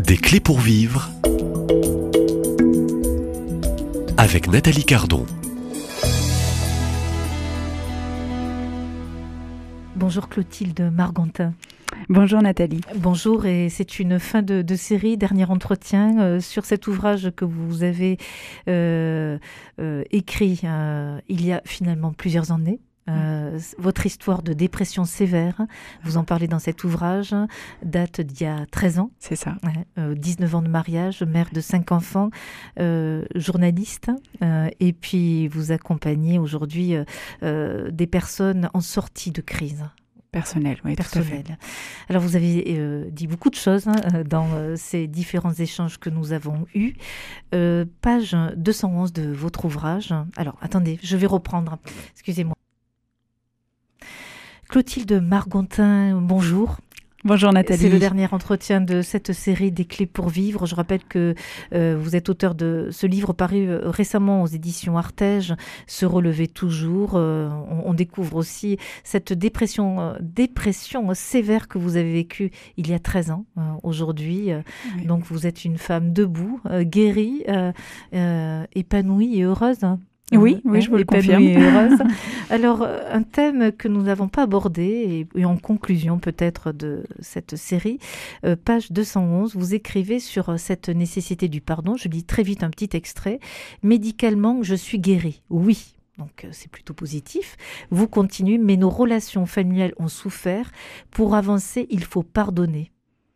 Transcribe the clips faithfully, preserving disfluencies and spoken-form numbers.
Des clés pour vivre avec Nathalie Cardon. Bonjour Clotilde Margantin. Bonjour Nathalie. Bonjour, et c'est une fin de, de série, dernier entretien euh, sur cet ouvrage que vous avez euh, euh, écrit euh, il y a finalement plusieurs années. Euh, votre histoire de dépression sévère, vous en parlez dans cet ouvrage, date d'il y a treize ans. C'est ça. Ouais, euh, dix-neuf ans de mariage, mère de cinq enfants, euh, journaliste, euh, et puis vous accompagnez aujourd'hui euh, euh, des personnes en sortie de crise. Personnel, oui, Personnel. tout à fait. Alors, vous avez euh, dit beaucoup de choses hein, dans euh, ces différents échanges que nous avons eus. Euh, page deux cent onze de votre ouvrage. Alors, attendez, je vais reprendre. Excusez-moi. Clotilde Margantin, bonjour. Bonjour Nathalie. C'est le dernier entretien de cette série des clés pour vivre. Je rappelle que euh, vous êtes auteur de ce livre paru euh, récemment aux éditions Artege, Se relever toujours. Euh, on, on découvre aussi cette dépression, euh, dépression sévère que vous avez vécue il y a treize ans euh, aujourd'hui. Oui. Donc vous êtes une femme debout, euh, guérie, euh, euh, épanouie et heureuse. Oui, oui, je vous le confirme. Alors, un thème que nous n'avons pas abordé, et, et en conclusion peut-être de cette série, euh, page deux cent onze, vous écrivez sur cette nécessité du pardon. Je lis très vite un petit extrait. « Médicalement, je suis guérie. Oui. » Donc, c'est plutôt positif. Vous continuez, mais nos relations familiales ont souffert. Pour avancer, il faut pardonner.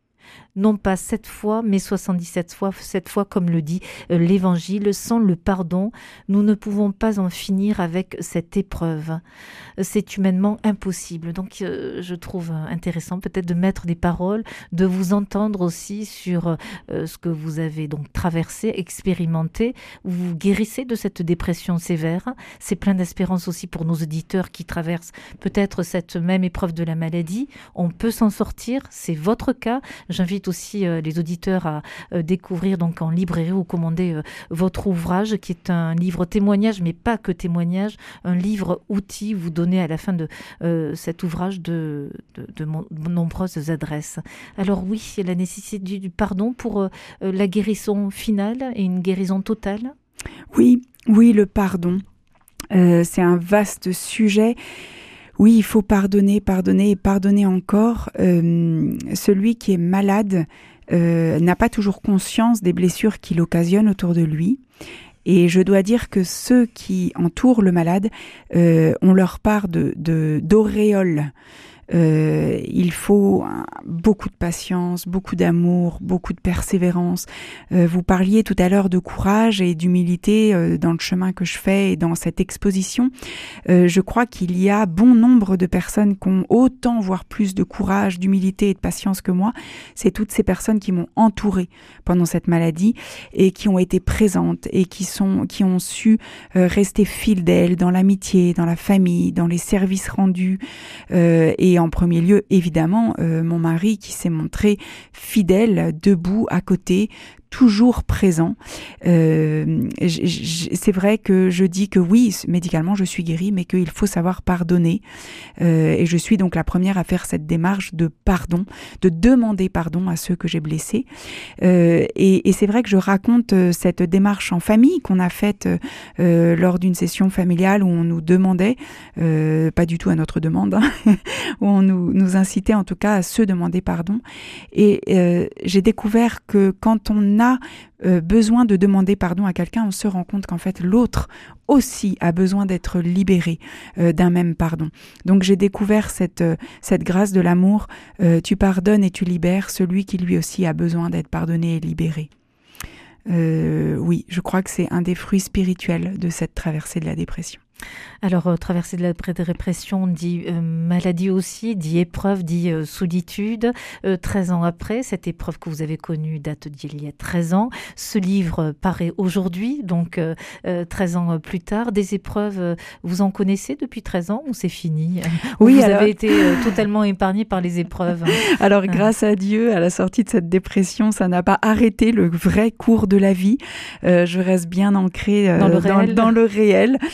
Non pas sept fois, mais soixante-dix-sept fois, sept fois comme le dit euh, l'Évangile. Sans le pardon, nous ne pouvons pas en finir avec cette épreuve. C'est humainement impossible. Donc euh, je trouve intéressant peut-être de mettre des paroles, de vous entendre aussi sur euh, ce que vous avez donc traversé, expérimenté. Vous guérissez de cette dépression sévère. C'est plein d'espérance aussi pour nos auditeurs qui traversent peut-être cette même épreuve de la maladie. On peut s'en sortir, c'est votre cas. J'invite aussi euh, les auditeurs à euh, découvrir donc en librairie ou commander euh, votre ouvrage qui est un livre témoignage, mais pas que témoignage, un livre outil. Vous donnez à la fin de euh, cet ouvrage de, de, de, mon, de nombreuses adresses. Alors oui, c'est la nécessité du, du pardon pour euh, la guérison finale et une guérison totale. Oui, oui, le pardon. Euh, c'est un vaste sujet. Oui, il faut pardonner, pardonner et pardonner encore. Euh, celui qui est malade euh, n'a pas toujours conscience des blessures qu'il occasionne autour de lui. Et je dois dire que ceux qui entourent le malade euh, ont leur part de, de, d'auréole. Euh, il faut beaucoup de patience, beaucoup d'amour, beaucoup de persévérance. Euh, vous parliez tout à l'heure de courage et d'humilité euh, dans le chemin que je fais et dans cette exposition. Euh, je crois qu'il y a bon nombre de personnes qui ont autant, voire plus de courage, d'humilité et de patience que moi. C'est toutes ces personnes qui m'ont entourée pendant cette maladie et qui ont été présentes et qui sont, qui ont su euh, rester fidèles dans l'amitié, dans la famille, dans les services rendus euh, et Et en premier lieu, évidemment, euh, mon mari qui s'est montré fidèle, debout, à côté, toujours présent. Euh, j- j- c'est vrai que je dis que oui, médicalement, je suis guérie, mais qu'il faut savoir pardonner. Euh, et je suis donc la première à faire cette démarche de pardon, de demander pardon à ceux que j'ai blessés. Euh, et, et c'est vrai que je raconte cette démarche en famille qu'on a faite euh, lors d'une session familiale où on nous demandait, euh, pas du tout à notre demande, hein, où on nous, nous incitait en tout cas à se demander pardon. Et euh, j'ai découvert que quand on a euh, besoin de demander pardon à quelqu'un, on se rend compte qu'en fait l'autre aussi a besoin d'être libéré euh, d'un même pardon. Donc j'ai découvert cette, euh, cette grâce de l'amour. Euh, tu pardonnes et tu libères celui qui lui aussi a besoin d'être pardonné et libéré. Euh, oui, je crois que c'est un des fruits spirituels de cette traversée de la dépression. Alors, euh, traversée de la dépression dit euh, maladie aussi, dit épreuve, dit euh, solitude. Euh, treize ans après, cette épreuve que vous avez connue date d'il y a treize ans. Ce livre euh, paraît aujourd'hui, donc euh, euh, treize ans plus tard. Des épreuves, euh, vous en connaissez depuis treize ans ou c'est fini? Oui, vous alors... avez été euh, totalement épargné par les épreuves. Alors, grâce à Dieu, à la sortie de cette dépression, ça n'a pas arrêté le vrai cours de la vie. Euh, je reste bien ancrée euh, dans, le dans, dans le réel, avec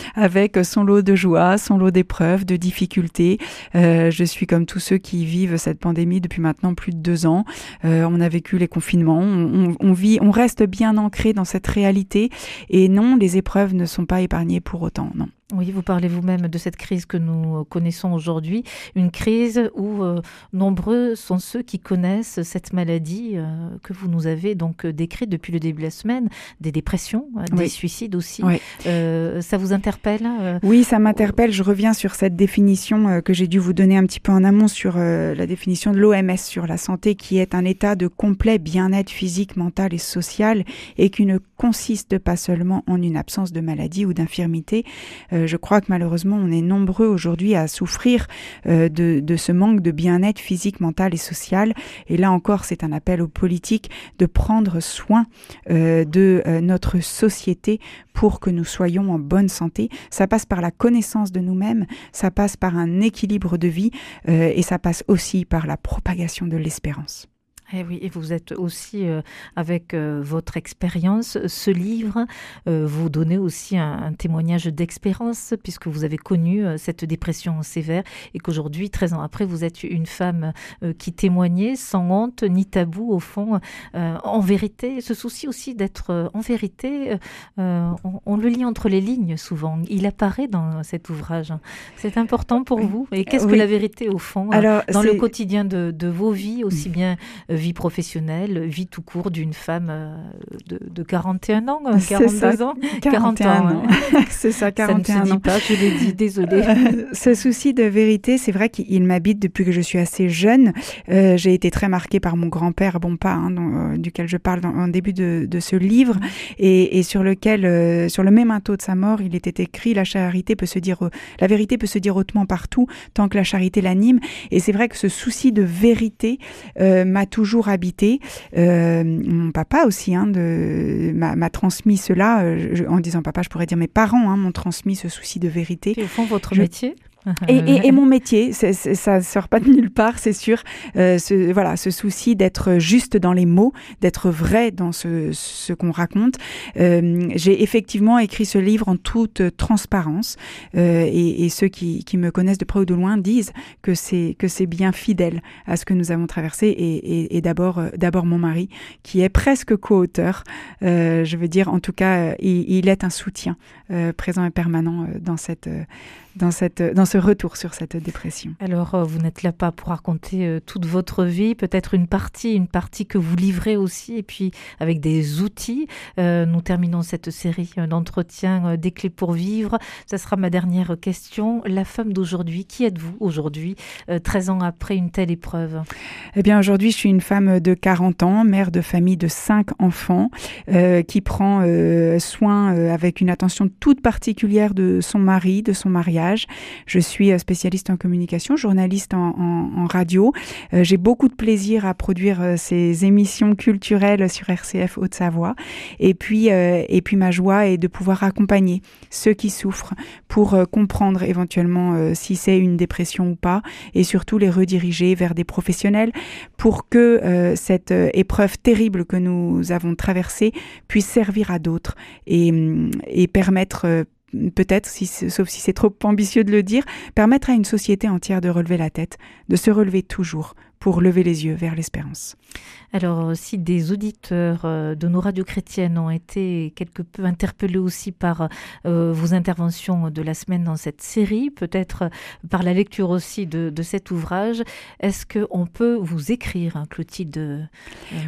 avec son lot de joie, son lot d'épreuves, de difficultés. Euh, je suis comme tous ceux qui vivent cette pandémie depuis maintenant plus de deux ans. Euh, on a vécu les confinements, on, on, on vit, on reste bien ancré dans cette réalité. Et non, les épreuves ne sont pas épargnées pour autant, non. Oui, vous parlez vous-même de cette crise que nous connaissons aujourd'hui, une crise où euh, nombreux sont ceux qui connaissent cette maladie euh, que vous nous avez donc décrite depuis le début de la semaine, des dépressions, des oui. suicides aussi. Oui. Euh, ça vous interpelle euh, Oui, ça m'interpelle. Je reviens sur cette définition euh, que j'ai dû vous donner un petit peu en amont sur euh, la définition de l'O M S sur la santé, qui est un état de complet bien-être physique, mental et social, et qui ne consiste pas seulement en une absence de maladie ou d'infirmité. Euh, Je crois que malheureusement, on est nombreux aujourd'hui à souffrir euh, de, de ce manque de bien-être physique, mental et social. Et là encore, c'est un appel aux politiques de prendre soin euh, de euh, notre société pour que nous soyons en bonne santé. Ça passe par la connaissance de nous-mêmes, ça passe par un équilibre de vie euh, et ça passe aussi par la propagation de l'espérance. Et oui, et vous êtes aussi, euh, avec euh, votre expérience, ce livre, euh, vous donnez aussi un, un témoignage d'expérience, puisque vous avez connu euh, cette dépression sévère et qu'aujourd'hui, treize ans après, vous êtes une femme euh, qui témoignait sans honte ni tabou, au fond, euh, en vérité. Ce souci aussi d'être euh, en vérité, euh, on, on le lit entre les lignes souvent. Il apparaît dans cet ouvrage. C'est important pour vous. Et qu'est-ce oui. que la vérité, au fond, Alors, dans c'est... le quotidien de, de vos vies, aussi bien euh, vie professionnelle, vie tout court d'une femme de, de quarante et un ans, quarante-deux ans, quarante et un ans. C'est ça, quarante et un ans. Ça ne se dit pas, je l'ai dit, désolée. Euh, ce souci de vérité, c'est vrai qu'il m'habite depuis que je suis assez jeune. Euh, j'ai été très marquée par mon grand-père Bompa, hein, dont, euh, duquel je parle dans, en début de, de ce livre, mmh. et, et sur lequel, euh, sur le mémento de sa mort, il était écrit « La charité peut se dire, euh, la vérité peut se dire hautement partout, tant que la charité l'anime ». Et c'est vrai que ce souci de vérité euh, m'a toujours habité. Euh, mon papa aussi hein, de, m'a, m'a transmis cela. Euh, je, en disant papa, je pourrais dire mes parents hein, m'ont transmis ce souci de vérité. Et au fond, votre je... métier Et, et, et mon métier, c'est, c'est, ça ne sort pas de nulle part, c'est sûr. Euh, ce, voilà, ce souci d'être juste dans les mots, d'être vrai dans ce, ce qu'on raconte. Euh, j'ai effectivement écrit ce livre en toute transparence, euh, et, et ceux qui, qui me connaissent de près ou de loin disent que c'est que c'est bien fidèle à ce que nous avons traversé. Et, et, et d'abord, euh, d'abord mon mari, qui est presque co-auteur. Euh, je veux dire, en tout cas, il, il est un soutien euh, présent et permanent euh, dans cette euh, dans cette dans ce retour sur cette dépression. Alors, euh, vous n'êtes là pas pour raconter euh, toute votre vie, peut-être une partie, une partie que vous livrez aussi, et puis avec des outils. Euh, nous terminons cette série d'entretiens euh, des clés pour vivre. Ça sera ma dernière question. La femme d'aujourd'hui, qui êtes-vous aujourd'hui, euh, treize ans après une telle épreuve ? Eh bien, aujourd'hui, je suis une femme de quarante ans, mère de famille de cinq enfants, euh, qui prend euh, soin euh, avec une attention toute particulière de son mari, de son mariage. Je suis spécialiste en communication, journaliste en, en, en radio. Euh, j'ai beaucoup de plaisir à produire euh, ces émissions culturelles sur R C F Haute-Savoie. Et puis, euh, et puis ma joie est de pouvoir accompagner ceux qui souffrent pour euh, comprendre éventuellement euh, si c'est une dépression ou pas, et surtout les rediriger vers des professionnels pour que euh, cette euh, épreuve terrible que nous avons traversée puisse servir à d'autres et, et permettre euh, peut-être, si, sauf si c'est trop ambitieux de le dire, permettre à une société entière de relever la tête, de se relever toujours pour lever les yeux vers l'espérance. Alors, si des auditeurs euh, de nos radios chrétiennes ont été quelque peu interpellés aussi par euh, vos interventions de la semaine dans cette série, peut-être par la lecture aussi de, de cet ouvrage, est-ce qu'on peut vous écrire, hein, Clotilde euh, Margontin ?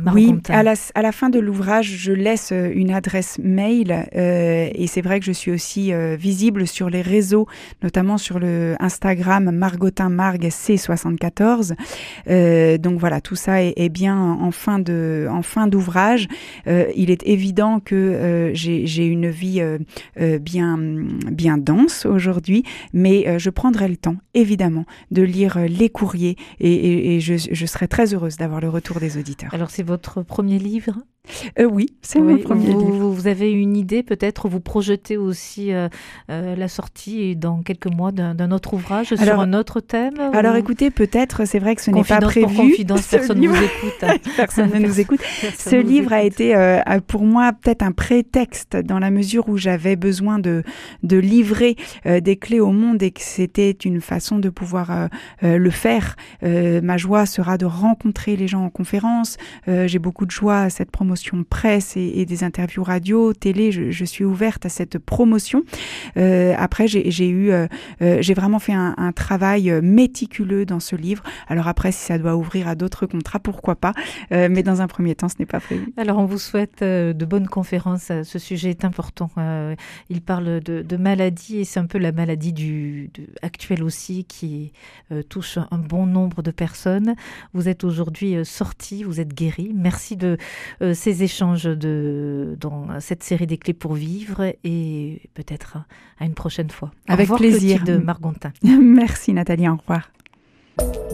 Oui, à la, à la fin de l'ouvrage, je laisse une adresse mail euh, et c'est vrai que je suis aussi euh, visible sur les réseaux, notamment sur le Instagram Margotin Marg C soixante-quatorze. Euh, donc voilà, tout ça est, est bien en fin de en fin d'ouvrage. Euh, il est évident que euh, j'ai, j'ai une vie euh, euh, bien bien dense aujourd'hui, mais euh, je prendrai le temps évidemment de lire euh, les courriers et, et, et je, je serai très heureuse d'avoir le retour des auditeurs. Alors c'est votre premier livre ? Euh, oui, c'est oui, mon premier vous, livre. Vous avez une idée peut-être, vous projetez aussi euh, euh, la sortie dans quelques mois d'un, d'un autre ouvrage alors, sur un autre thème Alors ou... écoutez, peut-être, c'est vrai que ce confidence n'est pas prévu. Pour confidence, personne ne vous écoute. Hein. Personne ne nous écoute. Personne ce livre écoute. a été euh, pour moi peut-être un prétexte dans la mesure où j'avais besoin de, de livrer euh, des clés au monde et que c'était une façon de pouvoir euh, euh, le faire. Euh, ma joie sera de rencontrer les gens en conférence. Euh, j'ai beaucoup de joie à cette promotion presse et, et des interviews radio, télé. Je, je suis ouverte à cette promotion. Euh, après, j'ai, j'ai eu, euh, euh, j'ai vraiment fait un, un travail méticuleux dans ce livre. Alors après, si ça doit ouvrir à d'autres contrats, pourquoi pas. Euh, mais dans un premier temps, ce n'est pas prévu. Alors, on vous souhaite euh, de bonnes conférences. Ce sujet est important. Euh, il parle de, de maladie et c'est un peu la maladie du, de, actuelle aussi qui euh, touche un bon nombre de personnes. Vous êtes aujourd'hui euh, sorti, vous êtes guéri. Merci de euh, ces échanges de, dans cette série des clés pour vivre et peut-être à une prochaine fois. Avec au revoir, plaisir. Clotilde Margontin. Merci Nathalie, au revoir.